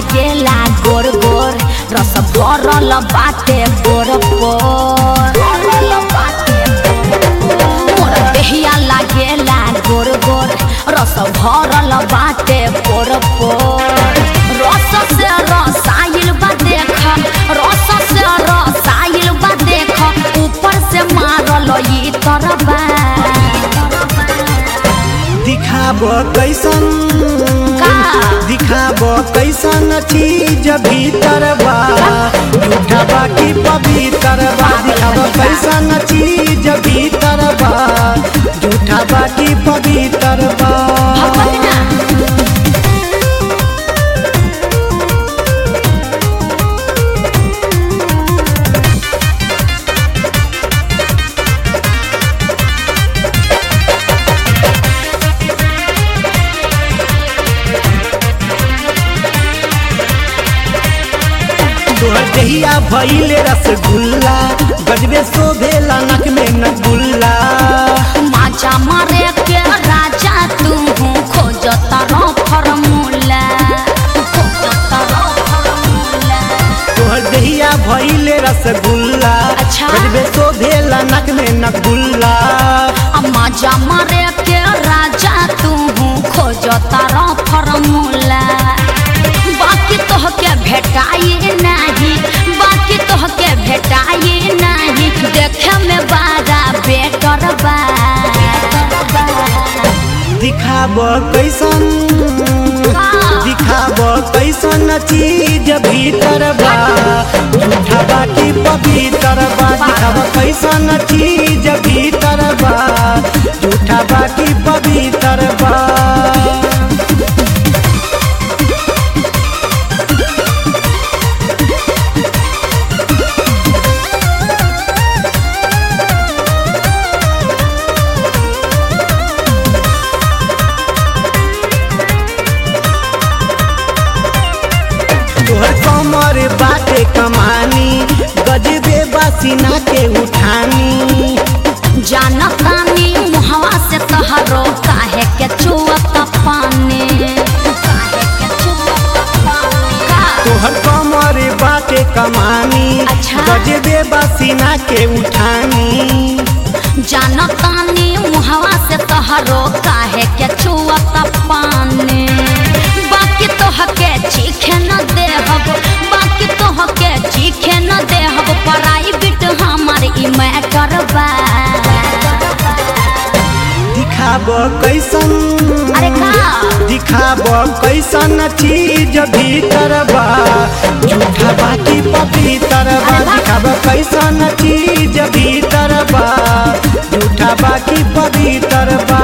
लागेला गोर गोर रस भरल बाटे गोर पोर मोर देहिया लागेला गोर गोर रस भरल बाटे गोर पोर रस से रसाइल बा देख रस से रसाइल बा देख ऊपर से मारल ई तरबा दिखाब कैसन दिखाब कैसन चीज भीतर बा झूठा बाकी पवित्र बा दिखाब कैसन चीज भीतर बा झूठा बाकी पवित्र बा तोहर दहिया भइले रसगुल्ला गजबे शोभेला नक में नगुल्ला माचा मारे के राजा तू खोजता रो फॉर्मूला तोहर दहिया भइले रसगुल्ला अच्छा। गजबे शोभेला नक में नगुल्ला माचा मारे के राजा तू खोजता रो फॉर्मूला बाकी तोहके भेटाई नहीं बाकी तोहके भेटाई नहीं देखे में बारा बेटर बा दिखाब कैसन दिखाब कैसन चीज भीतर बा झूठा बाकी पवित्र बा दिखाब कैसन चीज भीतर बा झूठा बाकी पवित्र बा तोहर कमर बाटे कमानी गजबे बासीना के उठानी जानतानी मुहवा से तहरो काहे के चुअत पानी तोहर कमर बाटे कमानी अच्छा। गजबे बासीना के उठानी जानतानी मुहवा से तहरो काहे के चुअत पानी बाकी तोहके चीखे न देहब बाकी तोहके चीखे न देहब प्राइवेट हमार ई मैटर बा दिखाब कैसन अरे का दिखाब कैसन चीज भीतर बा झूठा बाकी पवित्र बा दिखाब कैसन चीज भीतर बा झूठा बाकी पवित्र बा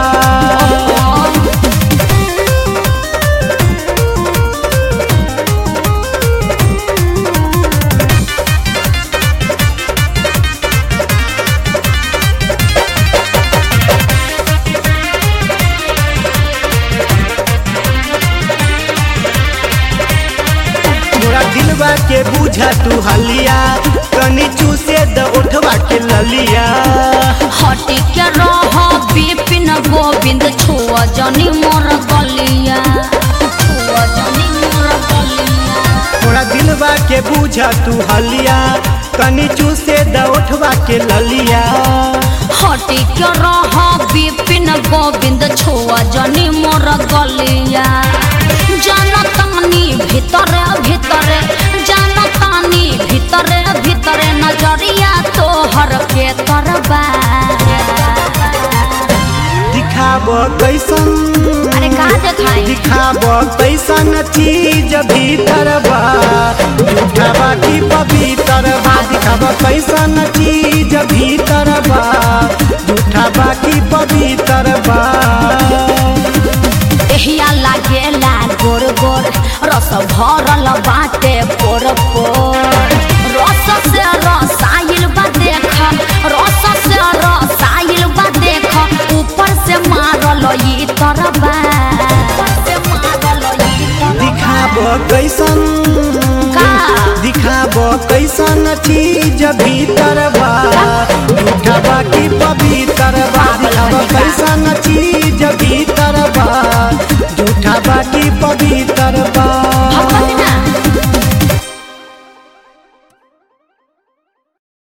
तोरा दिलवा के बुझा तू हलिया कनी चूसे द उठवा के ललिया हटी के रह बिपिन गोविंद छुआ जनी मोर गलिया छुआ जनी मोर गलिया तोरा दिलवा के बुझा तू हलिया कनी चूसे द उठवा के ललिया हटी के रह बिपिन गोविंद छुआ जनी मोर गलिया जानतानी भीतर भीतर जानतानी भीतर भीतर नजरिया तोहर के तरबा दिखाब कैसन अरे का देखाई दिखाब कैसन चीज भीतर बा झूठा बाकी पवित्र बा दिखाब कैसन चीज भीतर बा झूठा बाकी पवित्र बा एहिया लागेला गोर गोर रस भरल बाटे पोर पोर रस से रसाइल बा देख रस से रसाइल बा देख ऊपर से मारल ई तरबा दिखाब कैसन दिखाब कैसन चीज भीतर बा झूठा बाकी पवित्र बा दिखाब कैसन चीज भीतर बा